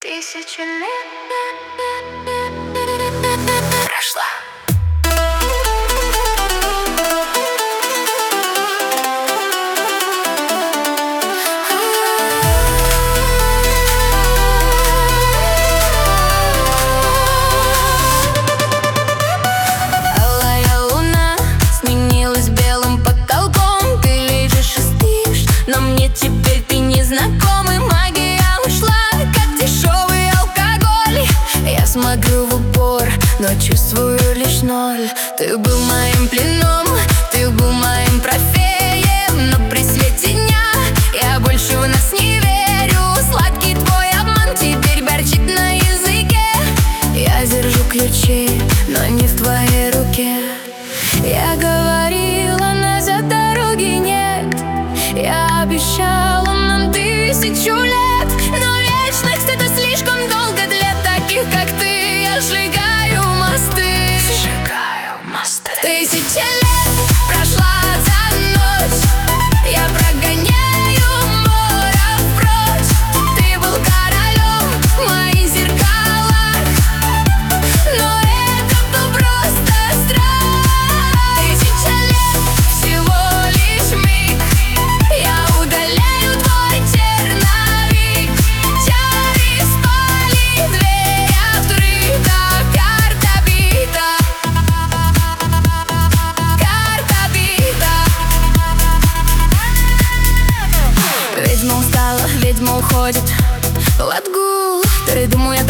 Тысячи лет прошла. Алая луна сменилась белым потолком. Ты лежишь и спишь, но мне теперь ты не знакомый. Магия ушла, как дешевый алкоголь. Я смотрю в упор, но чувствую лишь ноль. Ты был моим пленом, ты был моим трофеем, но при свете дня я больше в нас не верю. Сладкий твой обман теперь горчит на языке. Я держу ключи, но не в твоей руке. Я говорила, назад дороги нет. Я обещала нам 1000 лет, но вечность — это слишком долго для таких, как ты. Я сжигаю мосты, сжигаю мосты. 1000 лет прошла за ночь. Я прогоняю морок прочь. Ты был королем в моих зеркалах, но это был просто страх. 1000 лет всего лишь миг. Я удаляю твой черновик. Чары спали, дверь открыта. Карта бита, карта бита. Ведьма устала, ведьма уходит в отгул. Передумаю, я